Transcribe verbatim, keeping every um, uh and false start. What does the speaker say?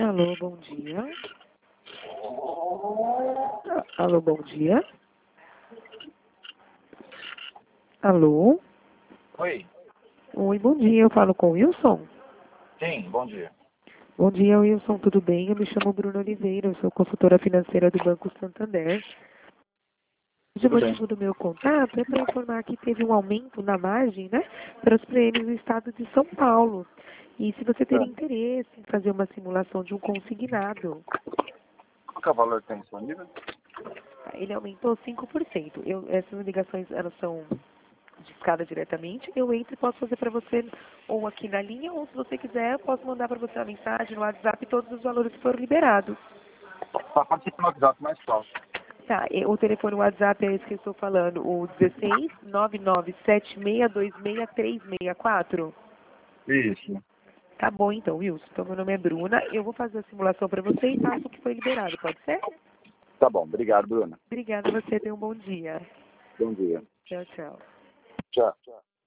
Alô, bom dia. Alô, bom dia. Alô? Oi. Oi, bom dia. Eu falo com o Wilson? Sim, bom dia. Bom dia, Wilson. Tudo bem? Eu me chamo Bruno Oliveira. Eu sou consultora financeira do Banco Santander. O Tudo bem. motivo do meu contato é para informar que teve um aumento na margem, né, para os prêmios do estado de São Paulo. E se você teria É. interesse em fazer uma simulação de um consignado, Qual que é o valor que tem disponível? ele aumentou cinco por cento. Eu, essas ligações, elas são de escada diretamente. Eu entro e posso fazer para você ou aqui na linha, ou se você quiser, eu posso mandar para você uma mensagem no WhatsApp todos os valores que foram liberados. Só pode ser pelo WhatsApp mais fácil. Tá, e o telefone WhatsApp é esse que eu estou falando, o dezesseis, nove nove sete seis dois seis três seis quatro. Isso. Tá bom então, Wilson. Então, meu nome é Bruna. Eu vou fazer a simulação para você e passo o que foi liberado, pode ser? Tá bom, obrigado, Bruna. Obrigada a você. Tenha um bom dia. Bom dia. Tchau, tchau. Tchau.